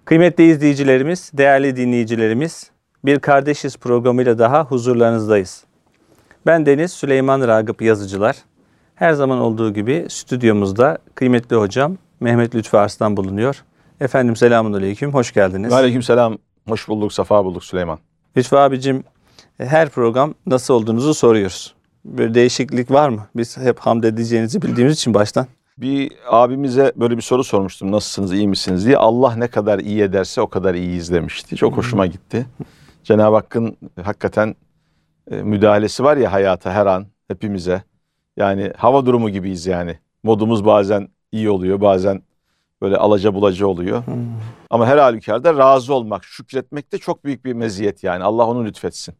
Kıymetli izleyicilerimiz, değerli dinleyicilerimiz, Bir Kardeşiz programıyla daha huzurlarınızdayız. Ben Deniz Süleyman Ragıp Yazıcılar. Her zaman olduğu gibi stüdyomuzda kıymetli hocam Mehmet Lütfü Arslan bulunuyor. Efendim selamünaleyküm, hoş geldiniz. Aleykümselam, hoş bulduk, safa bulduk Süleyman. Lütfü abicim, her program nasıl olduğunuzu soruyoruz. Bir değişiklik var mı? Biz hep hamd edeceğinizi bildiğimiz için baştan. Bir abimize böyle bir soru sormuştum, nasılsınız, iyi misiniz diye. Allah ne kadar iyi ederse o kadar iyiyiz demişti. Çok hoşuma gitti. Cenab-ı Hakk'ın hakikaten müdahalesi var ya hayata her an, hepimize. Yani hava durumu gibiyiz yani. Modumuz bazen iyi oluyor, bazen böyle alaca bulaca oluyor. Ama her halükarda razı olmak, şükretmek de çok büyük bir meziyet yani. Allah onu lütfetsin.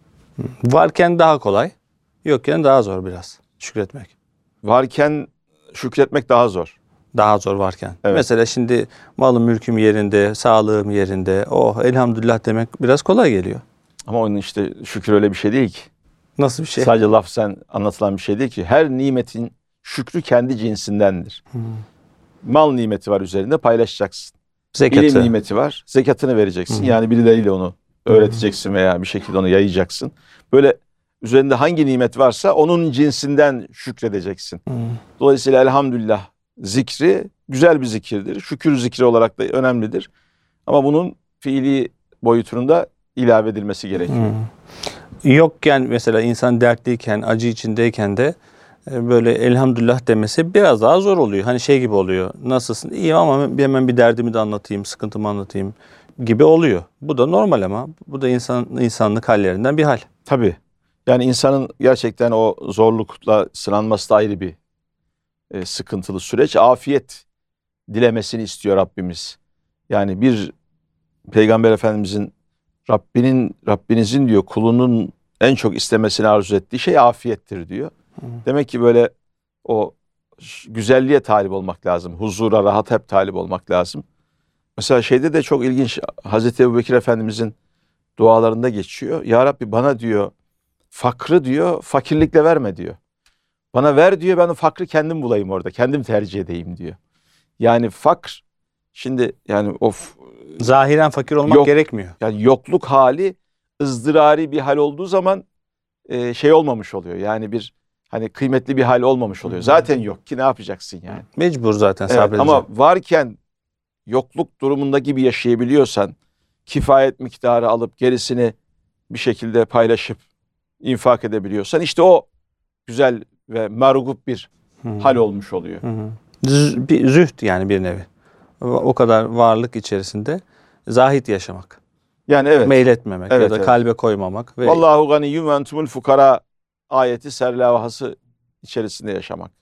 Varken daha kolay, yokken daha zor biraz şükretmek. Varken şükretmek daha zor. Daha zor varken. Evet. Mesela şimdi malım mülküm yerinde, sağlığım yerinde. Oh elhamdülillah demek biraz kolay geliyor. Ama onun işte şükür öyle bir şey değil ki. Nasıl bir şey? Sadece lafzen anlatılan bir şey değil ki. Her nimetin şükrü kendi cinsindendir. Mal nimeti var üzerinde, paylaşacaksın. Zekatı. İlim nimeti var, zekatını vereceksin. Yani birileriyle onu öğreteceksin veya bir şekilde onu yayacaksın. Böyle üzerinde hangi nimet varsa onun cinsinden şükredeceksin. Dolayısıyla elhamdülillah zikri güzel bir zikirdir. Şükür zikri olarak da önemlidir. Ama bunun fiili boyutunun da ilave edilmesi gerekiyor. Yokken mesela insan dertliyken, acı içindeyken de böyle elhamdülillah demesi biraz daha zor oluyor. Hani şey gibi oluyor. Nasılsın? İyiyim ama hemen bir derdimi de anlatayım, sıkıntımı anlatayım gibi oluyor. Bu da normal ama bu da insanlık hallerinden bir hal. Tabii. Yani insanın gerçekten o zorlukla sınanması da ayrı bir sıkıntılı süreç. Afiyet dilemesini istiyor Rabbimiz. Yani bir Peygamber Efendimizin Rabbinizin diyor kulunun en çok istemesini arzu ettiği şey afiyettir diyor. Demek ki böyle o güzelliğe talip olmak lazım. Huzura, rahat hep talip olmak lazım. Mesela şeyde de çok ilginç, Hazreti Ebubekir Efendimizin dualarında geçiyor. Ya Rabbi bana diyor fakrı diyor fakirlikle verme diyor. Bana ver diyor, ben o fakrı kendim bulayım orada. Kendim tercih edeyim diyor. Yani fakr şimdi yani Zahiren fakir olmak gerekmiyor. Yani yokluk hali ızdırari bir hal olduğu zaman şey olmamış oluyor. Yani bir hani kıymetli bir hal olmamış oluyor. Zaten yok ki ne yapacaksın yani. Mecbur zaten Evet, sabredeceksin. ama varken yokluk durumunda gibi yaşayabiliyorsan kifayet miktarı alıp gerisini bir şekilde paylaşıp infak edebiliyorsan işte o güzel ve mergup bir hal olmuş oluyor. Bir zühd yani bir nevi. O kadar varlık içerisinde zahit yaşamak. Yani evet. Meyletmemek Evet, ya da evet. kalbe koymamak. Ve Vallahu ganiyyum ve entumul fukara ayeti serlavası içerisinde yaşamak.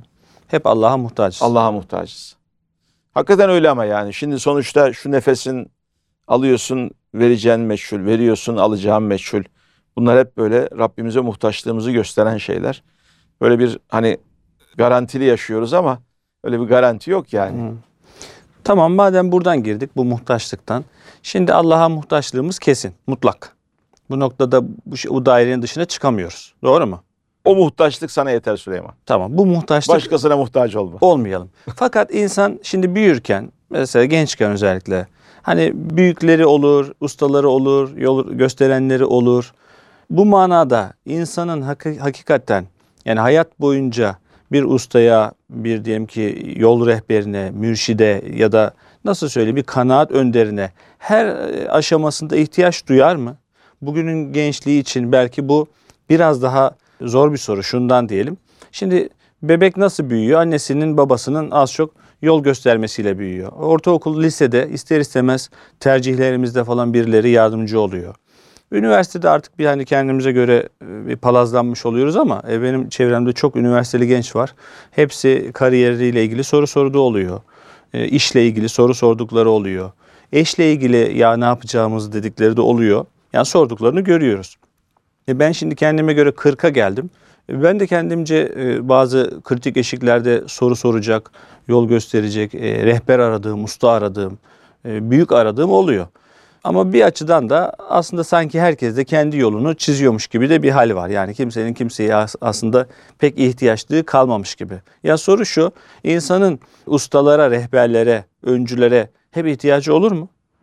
hep Allah'a muhtacız. Allah'a muhtacız. Hakikaten öyle ama yani. Şimdi sonuçta şu nefesin alıyorsun, vereceğin meçhul, veriyorsun, alacağın meçhul. Bunlar hep böyle Rabbimize muhtaçlığımızı gösteren şeyler. Böyle bir hani garantili yaşıyoruz ama öyle bir garanti yok yani. Tamam, madem buradan girdik bu muhtaçlıktan. Şimdi Allah'a muhtaçlığımız kesin, mutlak. Bu noktada bu dairenin dışına çıkamıyoruz. Doğru mu? O muhtaçlık sana yeter Süleyman. Tamam, bu muhtaçlık Başkasına muhtaç olma. olmayalım. Fakat insan şimdi büyürken, mesela gençken özellikle, hani büyükleri olur, ustaları olur, yol gösterenleri olur. Bu manada insanın hakikaten yani hayat boyunca bir ustaya, bir diyelim ki yol rehberine, mürşide ya da nasıl söyleyeyim bir kanaat önderine her aşamasında ihtiyaç duyar mı? Bugünün gençliği için belki bu biraz daha zor bir soru. Şundan diyelim. Şimdi bebek nasıl büyüyor? Annesinin, babasının az çok yol göstermesiyle büyüyor. Ortaokul, lisede ister istemez tercihlerimizde falan birileri yardımcı oluyor. Üniversitede artık bir hani kendimize göre bir palazlanmış oluyoruz ama benim çevremde çok üniversiteli genç var. Hepsi kariyeriyle ilgili soru sorduğu oluyor. İşle ilgili soru sordukları oluyor. Eşle ilgili ya ne yapacağımız dedikleri de oluyor. Yani sorduklarını görüyoruz. Ben şimdi kendime göre 40'a geldim. Ben de kendimce bazı kritik eşiklerde soru soracak, yol gösterecek, rehber aradığım, usta aradığım, büyük aradığım oluyor. Ama bir açıdan da aslında sanki herkes de kendi yolunu çiziyormuş gibi de bir hal var. Yani kimsenin kimseye aslında pek ihtiyaçlığı kalmamış gibi. Ya soru şu, insanın ustalara, rehberlere, öncülere hep ihtiyacı olur mu?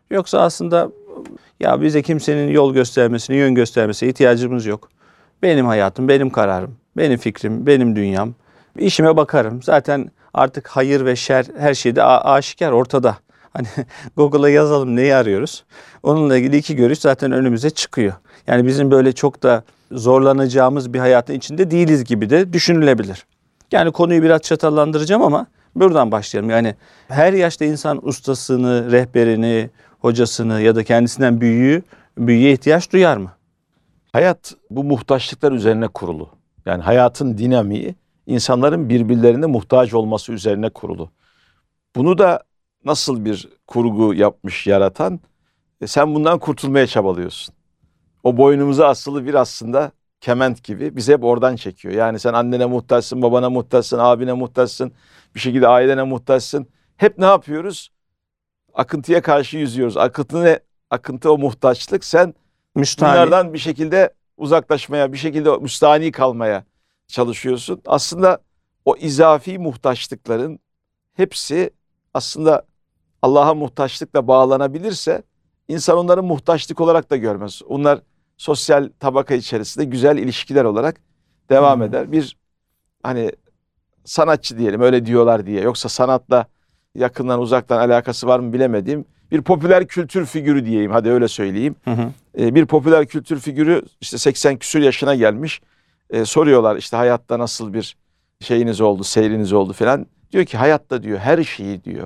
Yoksa aslında ya bize kimsenin yol göstermesine, yön göstermesine ihtiyacımız yok. Benim hayatım, benim kararım, benim fikrim, benim dünyam. İşime bakarım. Zaten artık hayır ve şer her şeyde aşikar, ortada. Hani Google'a yazalım neyi arıyoruz. Onunla ilgili iki görüş zaten önümüze çıkıyor. Yani bizim böyle çok da zorlanacağımız bir hayatın içinde değiliz gibi de düşünülebilir. Yani konuyu biraz çatallandıracağım ama buradan başlayalım. Yani her yaşta insan ustasını, rehberini, hocasını ya da kendisinden büyüğe ihtiyaç duyar mı? Hayat bu muhtaçlıklar üzerine kurulu. Yani hayatın dinamiği insanların birbirlerine muhtaç olması üzerine kurulu. Bunu da nasıl bir kurgu yapmış yaratan? Sen bundan kurtulmaya çabalıyorsun. O boynumuza asılı bir aslında kement gibi bizi hep oradan çekiyor. Yani sen annene muhtaçsın, babana muhtaçsın, abine muhtaçsın, bir şekilde ailene muhtaçsın. Hep ne yapıyoruz? Akıntıya karşı yüzüyoruz. Akıntı ne? Akıntı o muhtaçlık. Sen Müstahni. bunlardan bir şekilde uzaklaşmaya, bir şekilde müstahni kalmaya çalışıyorsun. Aslında o izafi muhtaçlıkların hepsi aslında Allah'a muhtaçlıkla bağlanabilirse insan onları muhtaçlık olarak da görmez. Onlar sosyal tabaka içerisinde güzel ilişkiler olarak devam eder. Bir hani sanatçı diyelim öyle diyorlar diye. Yoksa sanatla yakından uzaktan alakası var mı bilemediğim bir popüler kültür figürü diyeyim. Hadi öyle söyleyeyim. Bir popüler kültür figürü işte 80 küsur yaşına gelmiş. Soruyorlar işte hayatta nasıl bir şeyiniz oldu, seyriniz oldu falan. Diyor ki hayatta diyor her şeyi diyor.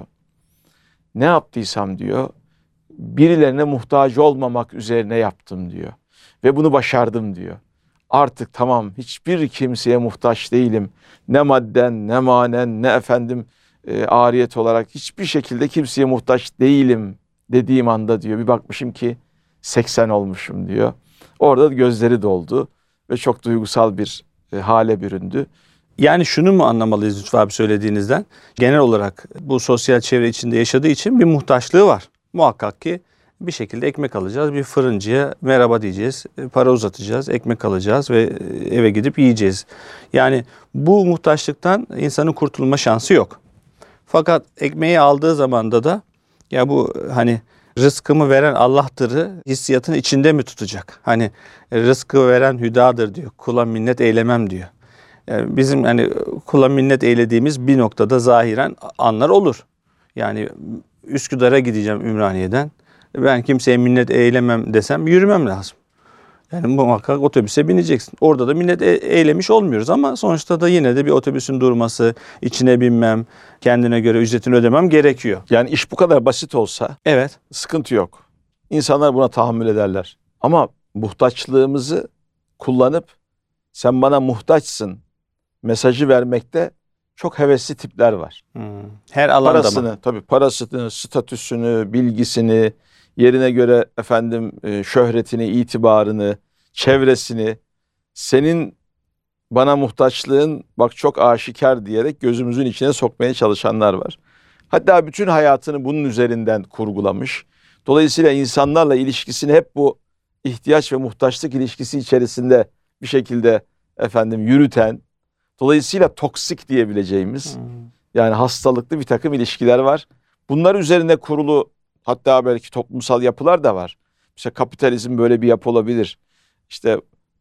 Ne yaptıysam diyor birilerine muhtaç olmamak üzerine yaptım diyor. Ve bunu başardım diyor. Artık tamam hiçbir kimseye muhtaç değilim. Ne madden, ne manen, ne efendim ariyet olarak hiçbir şekilde kimseye muhtaç değilim dediğim anda diyor. Bir bakmışım ki 80 olmuşum diyor. Orada gözleri doldu ve çok duygusal bir hale büründü. Yani şunu mu anlamalıyız Lütfü abi söylediğinizden? Genel olarak bu sosyal çevre içinde yaşadığı için bir muhtaçlığı var. Muhakkak ki bir şekilde ekmek alacağız. Bir fırıncıya merhaba diyeceğiz. Para uzatacağız. Ekmek alacağız ve eve gidip yiyeceğiz. Yani bu muhtaçlıktan insanın kurtulma şansı yok. Fakat ekmeği aldığı zamanda da ya bu hani rızkımı veren Allah'tır'ı hissiyatın içinde mi tutacak? Hani rızkı veren hüdadır diyor. Kula minnet eylemem diyor. Yani bizim hani kula minnet eylediğimiz bir noktada zahiren anlar olur. Yani Üsküdar'a gideceğim Ümraniye'den. Ben kimseye minnet eylemem desem yürümem lazım. Yani muhakkak otobüse bineceksin. Orada da minnet eylemiş olmuyoruz ama sonuçta da yine de bir otobüsün durması, içine binmem, kendine göre ücretini ödemem gerekiyor. Yani iş bu kadar basit olsa Evet. sıkıntı yok. İnsanlar buna tahammül ederler. Ama muhtaçlığımızı kullanıp sen bana muhtaçsın mesajı vermekte çok hevesli tipler var. Her alanda Parasını, mı? tabii parasını, statüsünü, bilgisini, yerine göre efendim şöhretini, itibarını, çevresini, senin bana muhtaçlığın bak çok aşikar diyerek gözümüzün içine sokmaya çalışanlar var. Hatta bütün hayatını bunun üzerinden kurgulamış. Dolayısıyla insanlarla ilişkisini hep bu ihtiyaç ve muhtaçlık ilişkisi içerisinde bir şekilde efendim yürüten, dolayısıyla toksik diyebileceğimiz yani hastalıklı bir takım ilişkiler var. Bunlar üzerine kurulu hatta belki toplumsal yapılar da var. İşte kapitalizm böyle bir yapı olabilir. İşte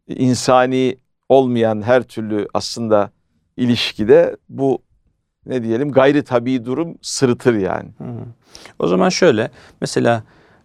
insani olmayan her türlü aslında ilişkide bu ne diyelim gayri tabii durum sırıtır yani. O zaman şöyle mesela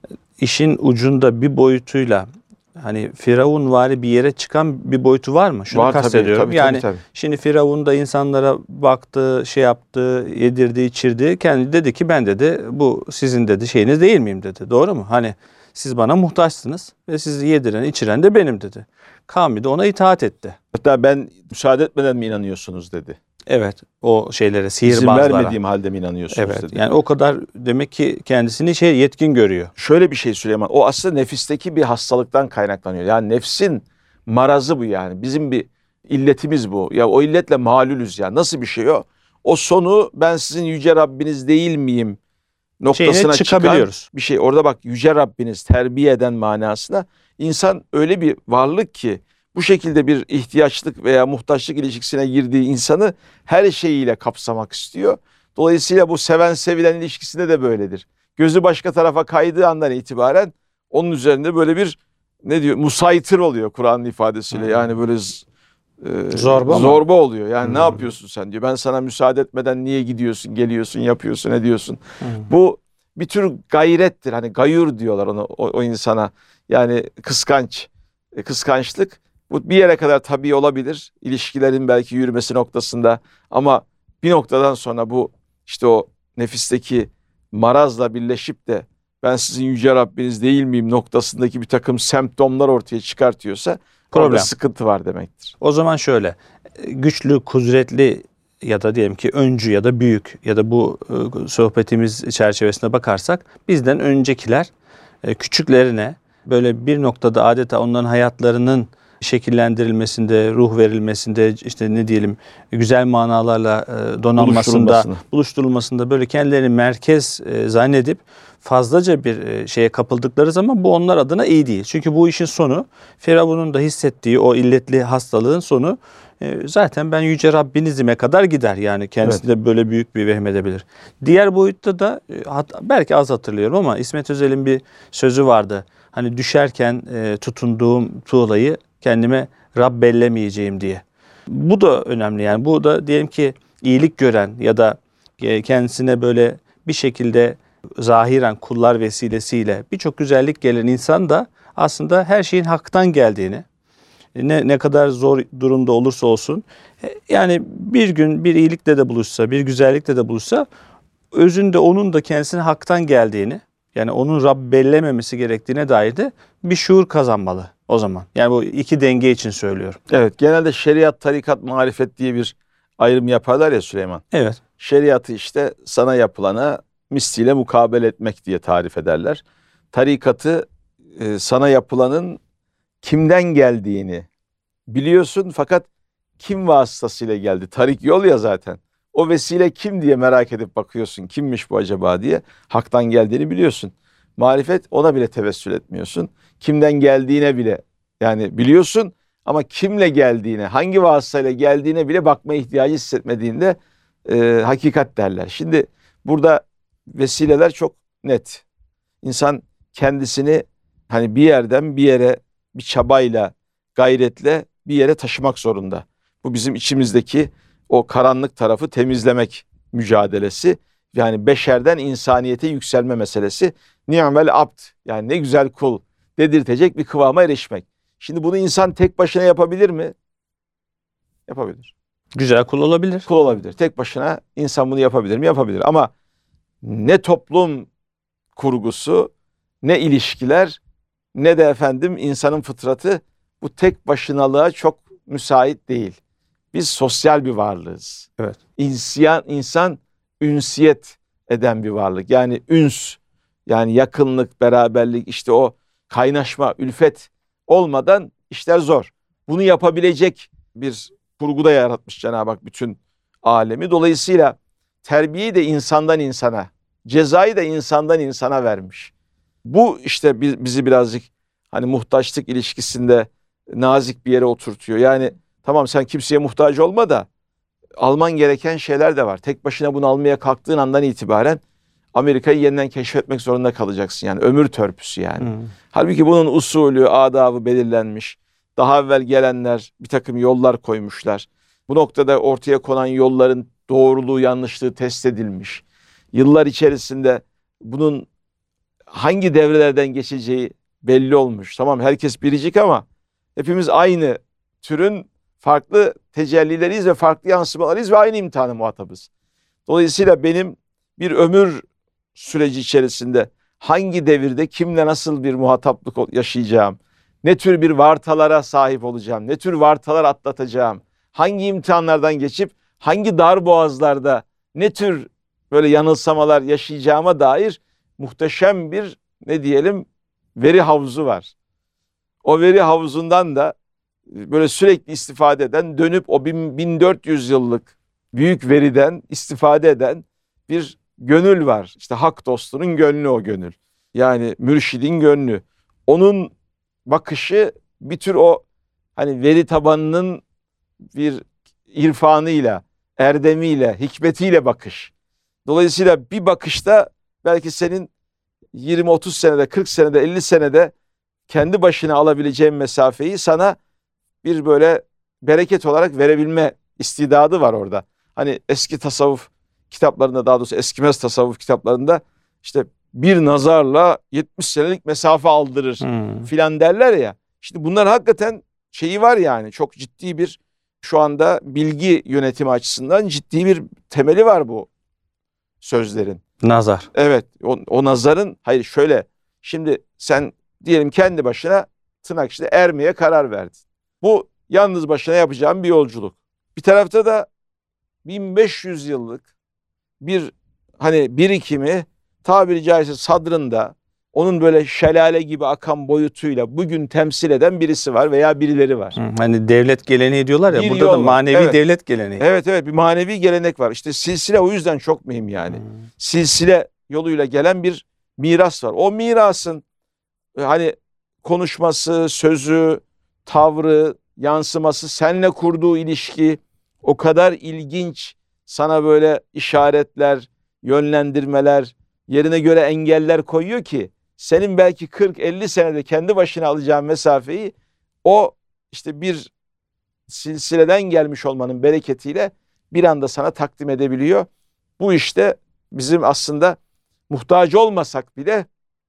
işin ucunda bir boyutuyla hani Firavunvari bir yere çıkan bir boyutu var mı? Şunu Var kastediyorum. tabii, Yani tabii. şimdi Firavun da insanlara baktı, şey yaptı, yedirdi, içirdi. Kendi dedi ki ben dedi bu sizin dedi şeyiniz değil miyim dedi. Doğru mu? Hani siz bana muhtaçsınız ve sizi yediren, içiren de benim dedi. Kavmi de ona itaat etti. Hatta ben müsaade etmeden mi inanıyorsunuz dedi. Evet, o şeylere, İzin sihirbazlara. vermediğim halde mi inanıyorsunuz Evet, dedi. yani o kadar demek ki kendisini yetkin görüyor. Şöyle bir şey Süleyman, o aslında nefisteki bir hastalıktan kaynaklanıyor. Yani nefsin marazı bu yani. Bizim bir illetimiz bu. Ya o illetle malulüz ya. Nasıl bir şey o? O sonu ben sizin yüce Rabbiniz değil miyim noktasına Şeyine çıkabiliyoruz. çıkan bir şey. Orada bak yüce Rabbiniz terbiye eden manasına insan öyle bir varlık ki bu şekilde bir ihtiyaçlık veya muhtaçlık ilişkisine girdiği insanı her şeyiyle kapsamak istiyor. Dolayısıyla bu seven sevilen ilişkisinde de böyledir. gözü başka tarafa kaydığı andan itibaren onun üzerinde böyle bir ne diyor? Musaytir oluyor Kur'an'ın ifadesiyle. Yani böyle zorba oluyor. Yani ne yapıyorsun sen diyor. Ben sana müsaade etmeden niye gidiyorsun, geliyorsun, yapıyorsun, ediyorsun. Bu bir tür gayrettir. Hani gayur diyorlar ona, o insana. Yani kıskançlık. Bu bir yere kadar tabii olabilir. İlişkilerin belki yürümesi noktasında. Ama bir noktadan sonra bu işte o nefisteki marazla birleşip de ben sizin yüce Rabbiniz değil miyim noktasındaki bir takım semptomlar ortaya çıkartıyorsa orada sıkıntı var demektir. O zaman şöyle, güçlü, kudretli ya da diyelim ki öncü ya da büyük ya da bu sohbetimiz çerçevesinde bakarsak bizden öncekiler küçüklerine böyle bir noktada adeta onların hayatlarının şekillendirilmesinde, ruh verilmesinde, işte ne diyelim güzel manalarla donanmasında, buluşturulmasında böyle kendilerini merkez zannedip fazlaca bir şeye kapıldıkları zaman bu onlar adına iyi değil. Çünkü bu işin sonu, Firavun'un da hissettiği o illetli hastalığın sonu zaten ben yüce Rabbinizime kadar gider. Yani kendisi de böyle büyük bir vehmedebilir. Diğer boyutta da belki az hatırlıyorum ama İsmet Özel'in bir sözü vardı. Hani düşerken tutunduğum tuğlayı kendime Rab bellemeyeceğim diye. Bu da önemli yani. Bu da diyelim ki iyilik gören ya da kendisine böyle bir şekilde zahiren kullar vesilesiyle birçok güzellik gelen insan da aslında her şeyin haktan geldiğini, ne kadar zor durumda olursa olsun, yani bir gün bir iyilikle de buluşsa, bir güzellikle de buluşsa özünde onun da kendisine haktan geldiğini, yani onun Rab bellememesi gerektiğine dair de bir şuur kazanmalı o zaman. Yani bu iki denge için söylüyorum. Evet, genelde şeriat, tarikat, marifet diye bir ayrım yaparlar ya Süleyman. Evet. Şeriatı işte sana yapılana misliyle mukabele etmek diye tarif ederler. Tarikatı sana yapılanın kimden geldiğini biliyorsun fakat kim vasıtasıyla geldi? Tarik yol ya zaten. O vesile kim diye merak edip bakıyorsun. Kimmiş bu acaba diye. Haktan geldiğini biliyorsun. Marifet ona bile tevessül etmiyorsun. Kimden geldiğine bile yani biliyorsun ama kimle geldiğine, hangi vasıtayla geldiğine bile bakma ihtiyacı hissetmediğinde hakikat derler. Şimdi burada vesileler çok net. İnsan kendisini hani bir yerden bir yere bir çabayla, gayretle bir yere taşımak zorunda. Bu bizim içimizdeki o karanlık tarafı temizlemek mücadelesi. Yani beşerden insaniyete yükselme meselesi. Ni'mel abd, yani ne güzel kul dedirtecek bir kıvama erişmek. Şimdi bunu insan tek başına yapabilir mi? Yapabilir. Güzel kul olabilir. Kul olabilir. Tek başına insan bunu yapabilir mi? Yapabilir. Ama ne toplum kurgusu, ne ilişkiler, ne de insanın fıtratı bu tek başınalığa çok müsait değil. Biz sosyal bir varlığız. Evet. İnsan ünsiyet eden bir varlık. Yani üns, yani yakınlık, beraberlik, işte o kaynaşma, ülfet olmadan işler zor. Bunu yapabilecek bir kurguda yaratmış Cenab-ı Hak bütün alemi. Dolayısıyla terbiyeyi de insandan insana, cezayı da insandan insana vermiş. Bu işte bizi birazcık hani muhtaçlık ilişkisinde nazik bir yere oturtuyor. Yani tamam sen kimseye muhtaç olma da alman gereken şeyler de var. Tek başına bunu almaya kalktığın andan itibaren Amerika'yı yeniden keşfetmek zorunda kalacaksın. Yani ömür törpüsü yani. Halbuki bunun usulü, adabı belirlenmiş. Daha evvel gelenler bir takım yollar koymuşlar. Bu noktada ortaya konan yolların doğruluğu, yanlışlığı test edilmiş. Yıllar içerisinde bunun hangi devrelerden geçeceği belli olmuş. Tamam herkes biricik ama hepimiz aynı türün farklı tecellileriyiz ve farklı yansımalarıyız ve aynı imtihanı muhatabız. Dolayısıyla benim bir ömür süreci içerisinde hangi devirde kimle nasıl bir muhataplık yaşayacağım, ne tür bir vartalara sahip olacağım, ne tür vartalar atlatacağım, hangi imtihanlardan geçip hangi dar boğazlarda ne tür böyle yanılsamalar yaşayacağıma dair muhteşem bir veri havuzu var. O veri havuzundan da böyle sürekli istifade eden, dönüp o 1400 yıllık büyük veriden istifade eden bir gönül var. İşte hak dostunun gönlü o gönül. Yani mürşidin gönlü. Onun bakışı bir tür o hani veri tabanının bir irfanıyla, erdemiyle, hikmetiyle bakış. Dolayısıyla bir bakışta belki senin 20-30 senede, 40 senede, 50 senede kendi başına alabileceğin mesafeyi sana bir böyle bereket olarak verebilme istidadı var orada. Hani eski tasavvuf kitaplarında, daha doğrusu eskimez tasavvuf kitaplarında işte bir nazarla 70 senelik mesafe aldırır filan derler ya. Şimdi bunlar hakikaten şeyi var yani, çok ciddi bir, şu anda bilgi yönetimi açısından ciddi bir temeli var bu sözlerin. Nazar. Evet, o nazarın, hayır şöyle, şimdi sen diyelim kendi başına tırnak içinde ermeye karar verdin. Bu yalnız başına yapacağın bir yolculuk. Bir tarafta da 1500 yıllık bir hani birikimi, tabiri caizse sadrında onun böyle şelale gibi akan boyutuyla bugün temsil eden birisi var veya birileri var. Hani devlet geleneği diyorlar ya, Bir burada yol da var. manevi Evet. devlet geleneği. Evet, bir manevi gelenek var. İşte silsile o yüzden çok mühim yani. Silsile yoluyla gelen bir miras var. O mirasın hani konuşması, sözü, tavrı, yansıması, seninle kurduğu ilişki o kadar ilginç, sana böyle işaretler, yönlendirmeler, yerine göre engeller koyuyor ki senin belki 40-50 senede kendi başına alacağın mesafeyi o işte bir silsileden gelmiş olmanın bereketiyle bir anda sana takdim edebiliyor. Bu işte bizim aslında muhtaç olmasak bile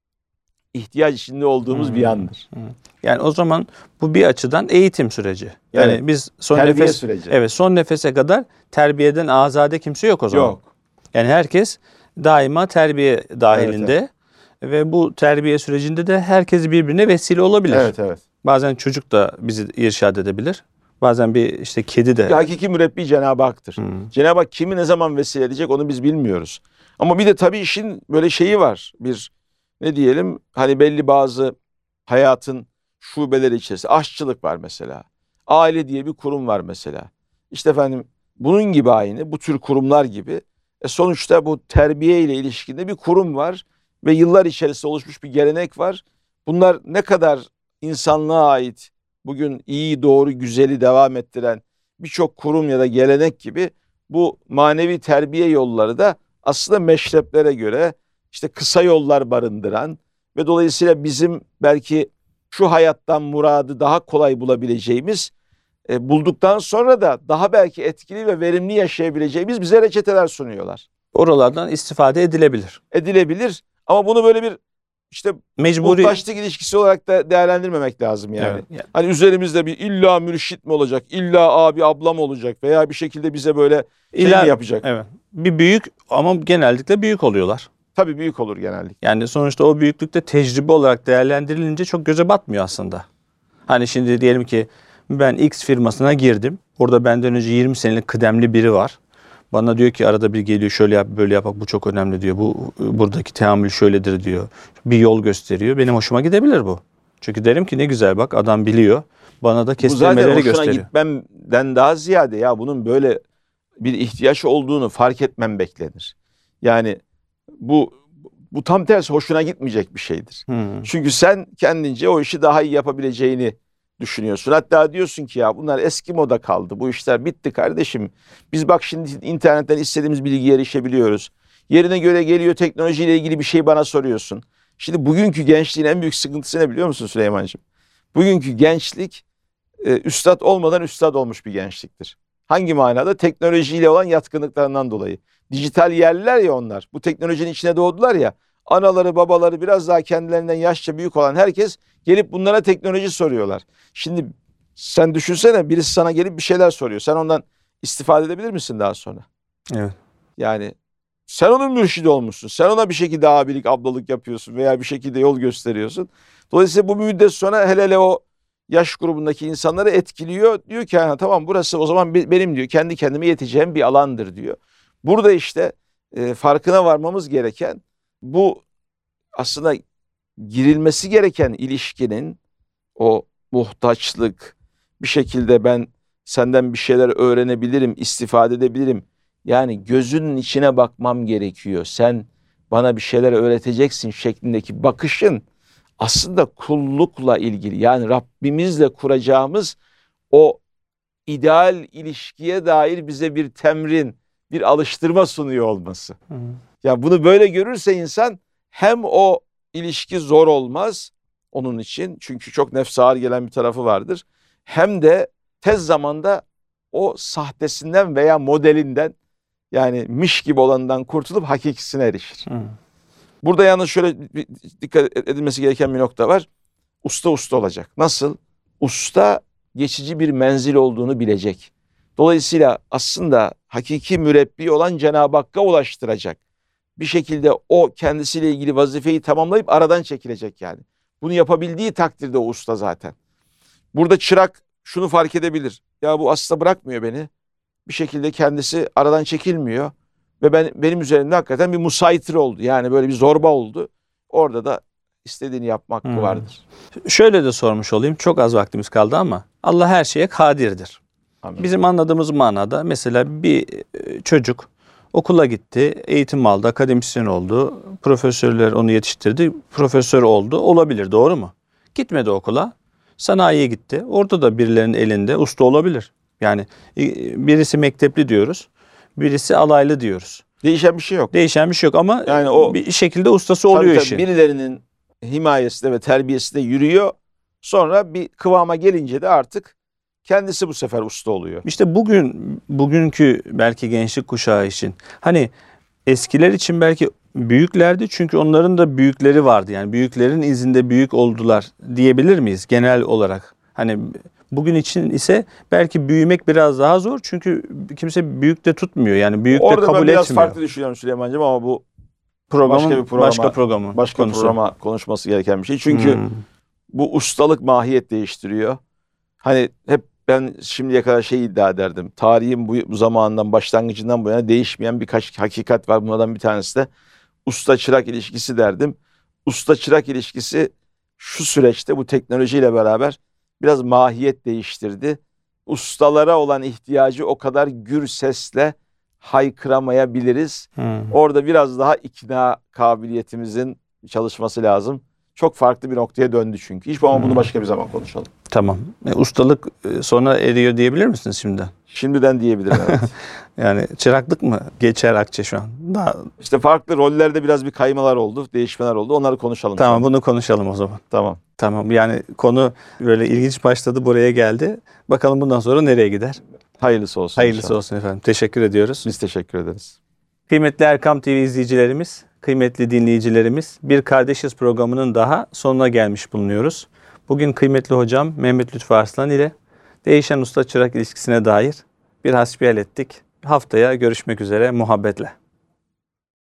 ihtiyaç içinde olduğumuz bir yandır. Yani o zaman bu bir açıdan eğitim süreci. Yani Evet. biz son Terbiye nefes süreci. Evet, son nefese kadar terbiyeden azade kimse yok o zaman. Yok. Yani herkes daima terbiye dahilinde ve bu terbiye sürecinde de herkes birbirine vesile olabilir. Evet. Bazen çocuk da bizi irşad edebilir. Bazen bir işte kedi de. Hakiki mürebbi Cenab-ı Hak'tır. Cenab-ı Hak kimi ne zaman vesile edecek onu biz bilmiyoruz. Ama bir de tabii işin böyle şeyi var. Bir ne diyelim, hani belli bazı hayatın şubeleri içerisinde aşçılık var mesela. Aile diye bir kurum var mesela. İşte efendim bunun gibi, aynı bu tür kurumlar gibi sonuçta bu terbiye ile ilişkinde bir kurum var ve yıllar içerisinde oluşmuş bir gelenek var. Bunlar ne kadar insanlığa ait, bugün iyi, doğru, güzeli devam ettiren birçok kurum ya da gelenek gibi, bu manevi terbiye yolları da aslında meşreplere göre işte kısa yollar barındıran ve dolayısıyla bizim belki şu hayattan muradı daha kolay bulabileceğimiz, bulduktan sonra da daha belki etkili ve verimli yaşayabileceğimiz bize reçeteler sunuyorlar. Oralardan istifade Edilebilir ama bunu böyle bir işte mecburi. muhtaçlık ilişkisi olarak da değerlendirmemek lazım yani. Evet. Hani üzerimizde bir illa mürşit mi olacak, illa abi ablam olacak veya bir şekilde bize böyle şey mi yapacak? Evet. Bir büyük, ama genellikle büyük oluyorlar. Tabii büyük olur genellikle. Yani sonuçta o büyüklükte tecrübe olarak değerlendirilince çok göze batmıyor aslında. Hani şimdi diyelim ki ben X firmasına girdim. Orada benden önce 20 senelik kıdemli biri var. Bana diyor ki arada bir geliyor, şöyle yap, böyle yap, bak bu çok önemli diyor. Buradaki teamül şöyledir diyor. Bir yol gösteriyor. Benim hoşuma gidebilir bu. Çünkü derim ki ne güzel, bak adam biliyor. Bana da kestirmeleri gösteriyor. Bu zaten hoşuna gitmemden daha ziyade ya bunun böyle bir ihtiyaç olduğunu fark etmem beklenir. Yani bu tam tersi hoşuna gitmeyecek bir şeydir. Çünkü sen kendince o işi daha iyi yapabileceğini düşünüyorsun. Hatta diyorsun ki ya bunlar eski moda kaldı. Bu işler bitti kardeşim. Biz bak şimdi internetten istediğimiz bilgiye erişebiliyoruz. Yerine göre geliyor, teknolojiyle ilgili bir şey bana soruyorsun. Şimdi bugünkü gençliğin en büyük sıkıntısı ne biliyor musun Süleyman'cığım? Bugünkü gençlik üstad olmadan üstad olmuş bir gençliktir. Hangi manada? Teknolojiyle olan yatkınlıklarından dolayı. Dijital yerliler ya onlar. Bu teknolojinin içine doğdular ya. Anaları, babaları, biraz daha kendilerinden yaşça büyük olan herkes gelip bunlara teknoloji soruyorlar. Şimdi sen düşünsene, birisi sana gelip bir şeyler soruyor. Sen ondan istifade edebilir misin daha sonra? Evet. Yani sen onun mürşidi olmuşsun. Sen ona bir şekilde abilik, ablalık yapıyorsun veya bir şekilde yol gösteriyorsun. Dolayısıyla bu müddet sonra hele o yaş grubundaki insanları etkiliyor. Diyor ki tamam, burası o zaman benim diyor kendi kendime yeteceğim bir alandır diyor. Burada işte farkına varmamız gereken, bu aslında girilmesi gereken ilişkinin o muhtaçlık, bir şekilde ben senden bir şeyler öğrenebilirim, istifade edebilirim. Yani gözünün içine bakmam gerekiyor. Sen bana bir şeyler öğreteceksin şeklindeki bakışın aslında kullukla ilgili. Yani Rabbimizle kuracağımız o ideal ilişkiye dair bize bir temrin, bir alıştırma sunuyor olması. Ya bunu böyle görürse insan hem o ilişki zor olmaz onun için. Çünkü çok nefse ağır gelen bir tarafı vardır. Hem de tez zamanda o sahtesinden veya modelinden, yani miş gibi olanından kurtulup hakikisine erişir. Hı. Burada yalnız şöyle bir dikkat edilmesi gereken bir nokta var. Usta olacak. Nasıl? Usta geçici bir menzil olduğunu bilecek. Dolayısıyla aslında hakiki mürebbi olan Cenab-ı Hakk'a ulaştıracak. Bir şekilde o kendisiyle ilgili vazifeyi tamamlayıp aradan çekilecek yani. Bunu yapabildiği takdirde o usta zaten. Burada çırak şunu fark edebilir. Ya bu aslında bırakmıyor beni. Bir şekilde kendisi aradan çekilmiyor. Ve benim üzerimde hakikaten bir musaytir oldu. Yani böyle bir zorba oldu. Orada da istediğini yapma hakkı vardır. Şöyle de sormuş olayım. Çok az vaktimiz kaldı ama Allah her şeye kadirdir. Amin. Bizim anladığımız manada mesela bir çocuk okula gitti, eğitim aldı, akademisyen oldu, profesörler onu yetiştirdi, profesör oldu, olabilir, doğru mu? Gitmedi okula, sanayiye gitti, orada da birilerinin elinde usta olabilir. Yani birisi mektepli diyoruz, birisi alaylı diyoruz. Değişen bir şey yok. Değişen bir şey yok ama Yani o bir şekilde ustası oluyor tabii işin. birilerinin himayesinde ve terbiyesinde yürüyor. Sonra bir kıvama gelince de artık kendisi bu sefer usta oluyor. İşte bugünkü belki gençlik kuşağı için hani eskiler için belki büyüklerdi çünkü onların da büyükleri vardı. Yani büyüklerin izinde büyük oldular diyebilir miyiz genel olarak? Hani bugün için ise belki büyümek biraz daha zor çünkü kimse büyük de tutmuyor. Yani büyük de Orada kabul ben biraz etmiyor. farklı düşünüyorum Süleyman'cığım ama bu Başka başka programı konusu. programa konuşması gereken bir şey. Çünkü bu ustalık mahiyet değiştiriyor. Hani hep ben şimdiye kadar şey iddia ederdim. Tarihin bu zamanından, başlangıcından bu yana değişmeyen birkaç hakikat var. Bunlardan bir tanesi de usta çırak ilişkisi derdim. Usta çırak ilişkisi şu süreçte bu teknolojiyle beraber biraz mahiyet değiştirdi. Ustalara olan ihtiyacı o kadar gür sesle haykıramayabiliriz. Orada biraz daha ikna kabiliyetimizin çalışması lazım. Çok farklı bir noktaya döndü çünkü. Hiç ama bunu başka bir zaman konuşalım. Tamam. Ustalık sona eriyor diyebilir misiniz şimdiden? Şimdiden diyebilirim, evet. Yani çıraklık mı geçer akçe şu an? Daha... İşte farklı rollerde biraz bir kaymalar oldu, değişmeler oldu. Onları konuşalım. Tamam, bunu konuşalım o zaman. Tamam. Tamam, yani konu böyle ilginç başladı, buraya geldi. Bakalım bundan sonra nereye gider? Hayırlısı olsun. Hayırlısı inşallah. olsun efendim. Teşekkür ediyoruz. Biz teşekkür ederiz. Kıymetli Erkam TV izleyicilerimiz, kıymetli dinleyicilerimiz, Bir Kardeşiz programının daha sonuna gelmiş bulunuyoruz. Bugün kıymetli hocam Mehmet Lütfü Arslan ile değişen usta çırak ilişkisine dair bir hasbihal ettik. Haftaya görüşmek üzere, muhabbetle.